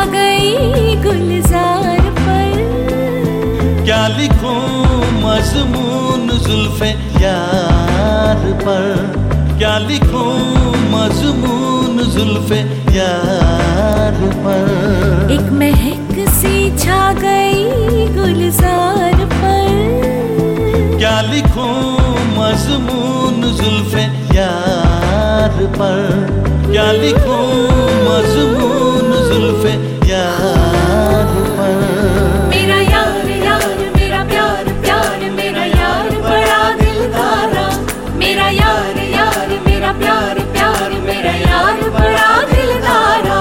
गई गुलजार पर। क्या लिखूं मज़मून जुल्फ़े यार पर, क्या लिखूं मज़मून जुल्फ़े यार पर। एक महक सी छा गई गुलजार पर। क्या लिखूं मज़मून जुल्फ़े यार पर, क्या लिखूं मज़मून जुल्फ़े यार पर। मेरा यार यार मेरा प्यार प्यार मेरा यार बड़ा दिलदारा। मेरा यार यार मेरा प्यार प्यार मेरा यार बड़ा दिलदारा।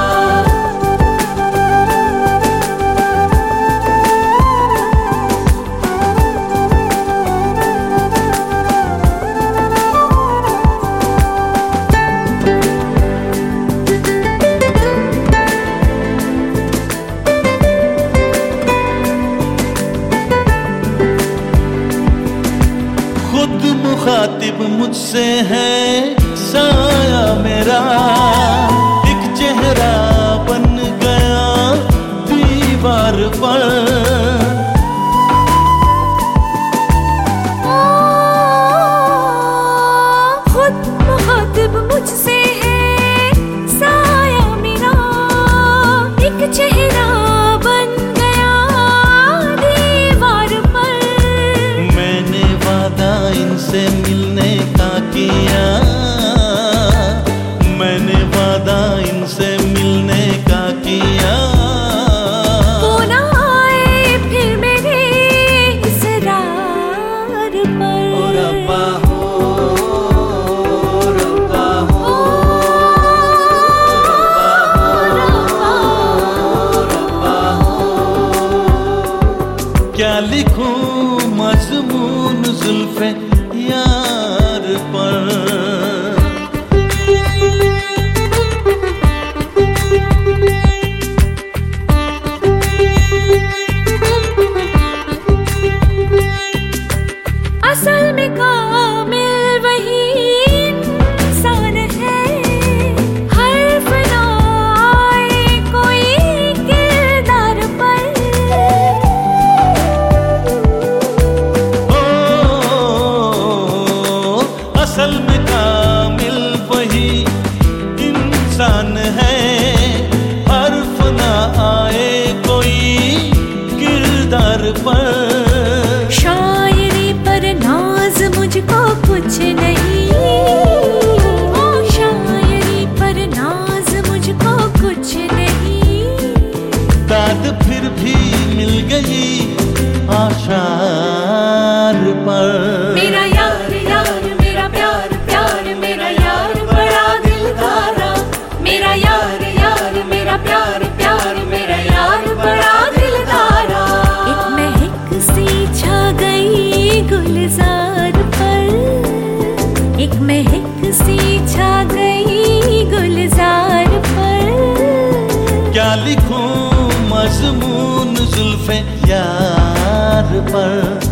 खुद मुखातिब मुझसे है साया मेरा, एक चेहरा बन गया दीवार पर। खुद मुखातिब मुझसे है साया मेरा, एक चेहरा बन गया दीवार पर। मैंने वादा इनसे मिलने का किया, मैंने वादा इनसे मिलने का किया। वो ना आए फिर मेरे इसरार पर। ओ रब्बा हो, रब्बा हो, रब्बा हो। क्या लिखूं मज़मून जुल्फ़े यार पर। असल में कामिल वही इंसान है, हर्फ ना आए कोई किरदार पर। असल में कामिल वही इंसान है, हर्फ ना आए कोई किरदार पर। शायरी पर नाज मुझको कुछ नहीं, ओ शायरी पर नाज मुझको कुछ नहीं। दाद फिर भी मिल गई आशार पर। मेरा यार यार मेरा प्यार प्यार मेरा यार बड़ा दिलदारा। मेरा यार यार मेरा प्यार प्यार मेरा यार बड़ा दिलदारा। एक महक सी छा गई गुलजार पर, एक महक सी छा गई गुलजार पर। क्या लिखूं मज़मून जुल्फ़े यार पर,